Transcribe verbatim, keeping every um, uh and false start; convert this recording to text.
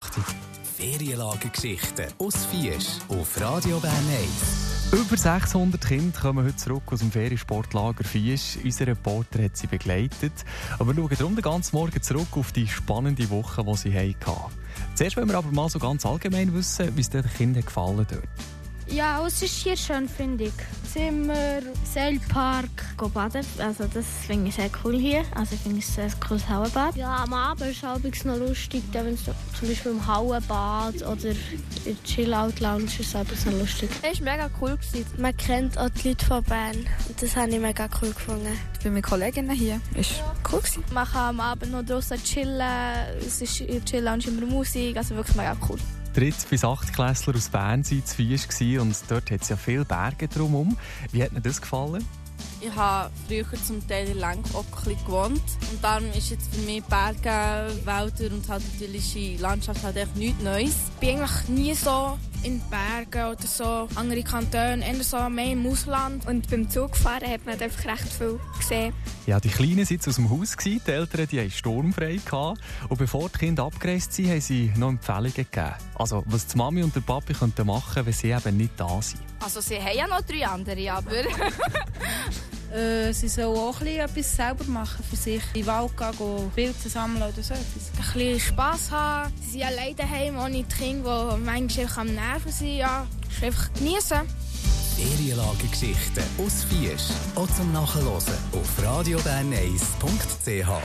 achtzig. Ferienlagergeschichten aus Fiesch auf Radio Bern eins. Über sechshundert Kinder kommen heute zurück aus dem Feriensportlager Fiesch. Unser Reporter hat sie begleitet. Aber wir schauen darum den ganzen Morgen zurück auf die spannende Woche, die sie hatten. Zuerst wollen wir aber mal so ganz allgemein wissen, wie es den Kindern gefallen dort. Ja, es ist hier schön, finde ich. Zimmer, Seilpark, go baden. Also das finde ich sehr cool hier. Also ich finde es ein sehr cooles Hallenbad. Ja, am Abend ist es halbwegs noch lustig, wenn es zum Beispiel im Hallenbad oder in der Chill-Out-Lounge ist es halbwegs noch lustig. Es war mega cool. Man kennt auch die Leute von Bern. Und das habe ich mega cool gefunden. Ich bin mit Kolleginnen hier. Es war cool. Man kann am Abend noch draußen chillen. Es ist in der Chill-Lounge immer Musik. Also wirklich mega cool. Dritt- bis achtklässler aus Bern waren zu Fiesch und dort hat es ja viele Berge drumherum. Wie hat Ihnen das gefallen? Ich habe früher zum Teil in Langockli gewohnt. Und darum ist jetzt für mich Berge, Wälder und halt die idyllische Landschaft halt echt nichts Neues. Ich bin eigentlich nie so in Bergen oder so andere Kantone, eher so mehr im Ausland. Und beim Zugfahren hat man einfach recht viel gesehen. Ja, die Kleinen waren aus dem Haus, die Eltern die hatten sturmfrei. Und bevor die Kinder abgereist sind, haben sie noch Empfehlungen gegeben. Also, was die Mami und der Papi machen könnten, wenn sie eben nicht da sind. Also sie haben ja noch drei andere, aber... Äh, sie sollen auch etwas selber machen für sich. In den Wald gehen, Pilze sammeln oder so etwas. Ein bisschen Spass haben. Sie sind alleine daheim ohne die Kinder, die manchmal am Nerven sind. Ja, einfach genießen. Ferienlagergeschichten aus Fiesch. Auch zum Nachhören auf radio bern eins punkt c h.